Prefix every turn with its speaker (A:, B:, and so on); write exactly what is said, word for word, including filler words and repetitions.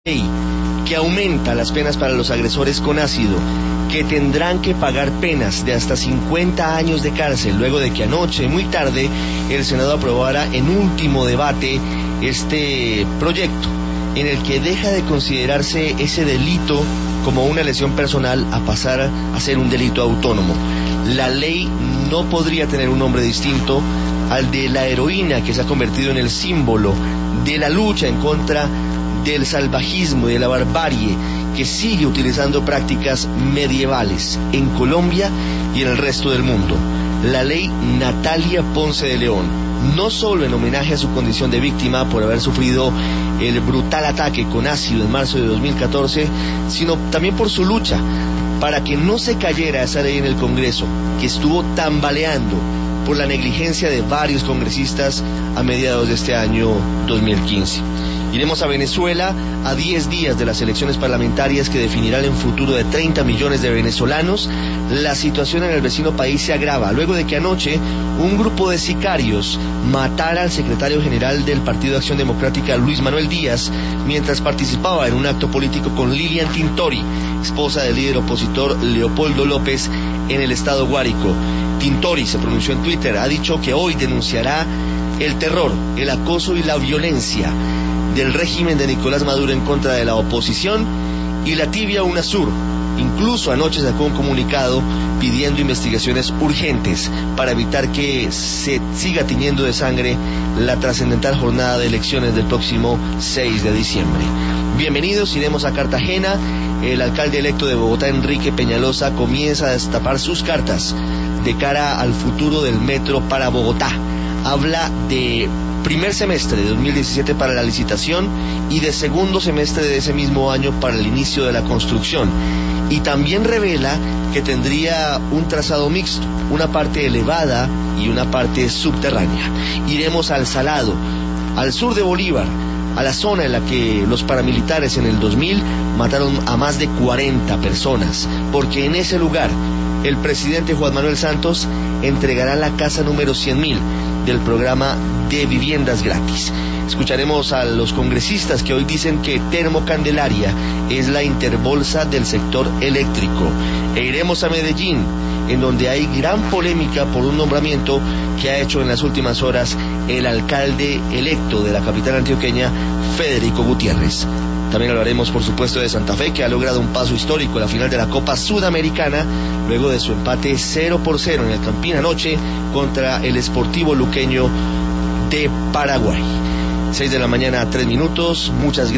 A: ley que aumenta las penas para los agresores con ácido, que tendrán que pagar penas de hasta cincuenta años de cárcel, luego de que anoche, muy tarde, el Senado aprobara en último debate este proyecto, en el que deja de considerarse ese delito como una lesión personal a pasar a ser un delito autónomo. La ley no podría tener un nombre distinto al de la heroína, que se ha convertido en el símbolo de la lucha en contra del salvajismo y de la barbarie, que sigue utilizando prácticas medievales en Colombia y en el resto del mundo. La ley Natalia Ponce de León, no solo en homenaje a su condición de víctima por haber sufrido el brutal ataque con ácido en marzo de dos mil catorce, sino también por su lucha para que no se cayera esa ley en el Congreso, que estuvo tambaleando por la negligencia de varios congresistas a mediados de este año dos mil quince. Iremos a Venezuela a diez días de las elecciones parlamentarias que definirán el futuro de treinta millones de venezolanos. La situación en el vecino país se agrava luego de que anoche un grupo de sicarios matara al secretario general del Partido de Acción Democrática, Luis Manuel Díaz, mientras participaba en un acto político con Lilian Tintori, esposa del líder opositor Leopoldo López, en el estado Guárico. Tintori se pronunció en Twitter, ha dicho que hoy denunciará el terror, el acoso y la violencia del régimen de Nicolás Maduro en contra de la oposición y la tibia UNASUR. Incluso anoche sacó un comunicado pidiendo investigaciones urgentes para evitar que se siga tiñendo de sangre la trascendental jornada de elecciones del próximo seis de diciembre. Bienvenidos, iremos a Cartagena. El alcalde electo de Bogotá, Enrique Peñalosa, comienza a destapar sus cartas de cara al futuro del metro para Bogotá. Habla de primer semestre de dos mil diecisiete para la licitación y de segundo semestre de ese mismo año para el inicio de la construcción. Y también revela que tendría un trazado mixto, una parte elevada y una parte subterránea. Iremos al Salado, al sur de Bolívar, a la zona en la que los paramilitares en el dos mil mataron a más de cuarenta personas, porque en ese lugar el presidente Juan Manuel Santos entregará la casa número cien mil del programa de viviendas gratis. Escucharemos a los congresistas que hoy dicen que Termocandelaria es la interbolsa del sector eléctrico. E iremos a Medellín, en donde hay gran polémica por un nombramiento que ha hecho en las últimas horas el alcalde electo de la capital antioqueña, Federico Gutiérrez. También hablaremos, por supuesto, de Santa Fe, que ha logrado un paso histórico en la final de la Copa Sudamericana, luego de su empate cero por cero en el Campín anoche contra el Sportivo Luqueño de Paraguay. seis de la mañana, tres minutos. Muchas gracias.